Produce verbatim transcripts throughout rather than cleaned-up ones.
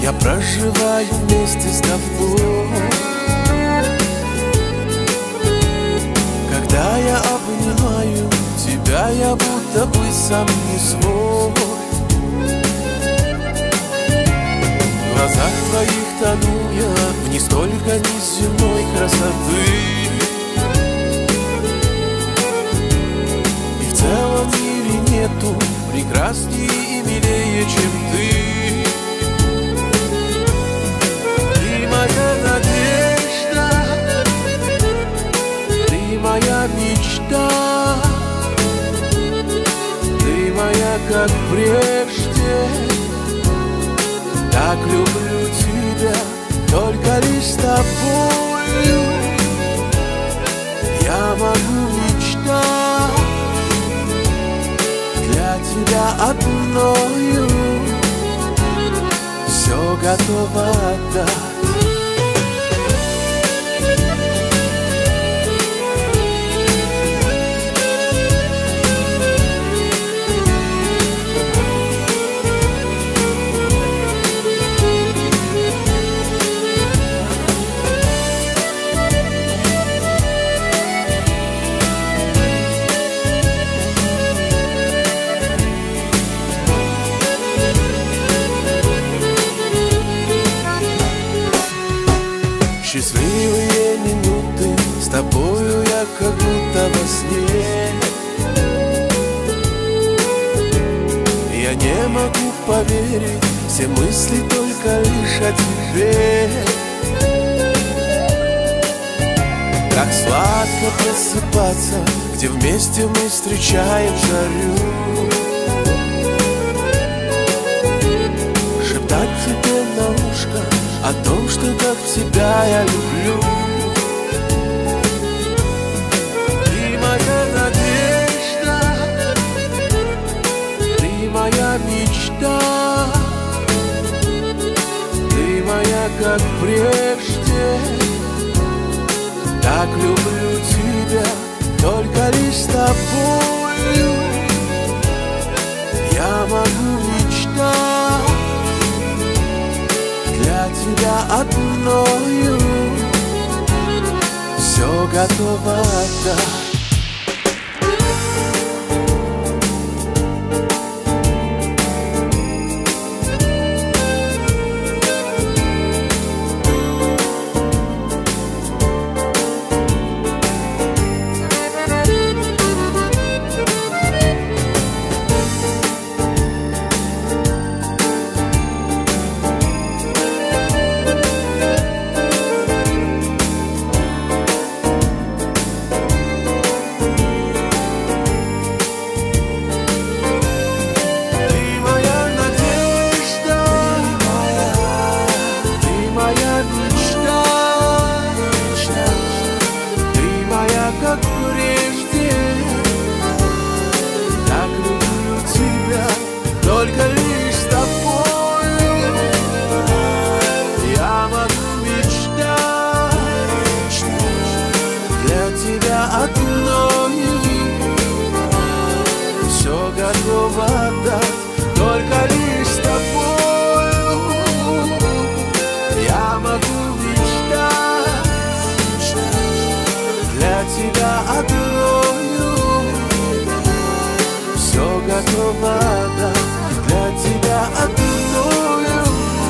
я проживаю вместе с тобой. Когда я обнимаю тебя, я будто бы сам не свой. В глазах твоих тону я в не столько неземной красоты. И в целом мире нету прекраснее и милее, чем ты. Ты моя надежда, ты моя мечта, ты моя, как прежде. Так люблю тебя, только лишь с тобою я могу мечтать. Для тебя одною все готово отдать. Счастливые минуты с тобою я как будто во сне. Я не могу поверить, все мысли только лишь о тебе. Как сладко просыпаться, где вместе мы встречаем зарю. Шептать тебе на ушко о том, что так тебя я люблю. Ты моя надежда, ты моя мечта, ты моя, как прежде. Так люблю тебя, только лишь с тобою я могу мечтать. Для тебя одною все готово отдать. Как прежде, так люблю тебя, только лишь с тобою я могу мечтать. Для тебя одною все готово отдать, только лишь с тобою я могу мечтать. Для тебя одною все готово отдать. Для тебя одною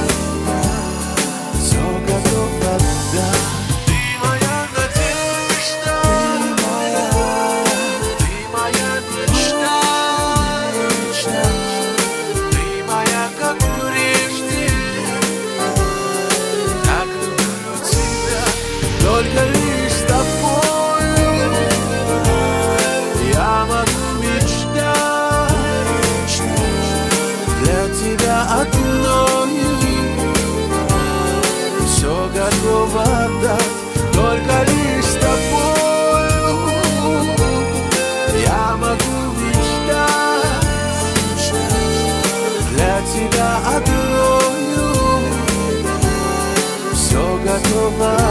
все готово отдать. Ты моя надежда, ты моя, ты моя мечта, мечта. Ты моя, как прежде. Так люблю тебя, только лишь с тобой я могу мечтать. Для тебя одною все готово отдать, только лишь с тобою я могу мечтать. Для тебя одною все готово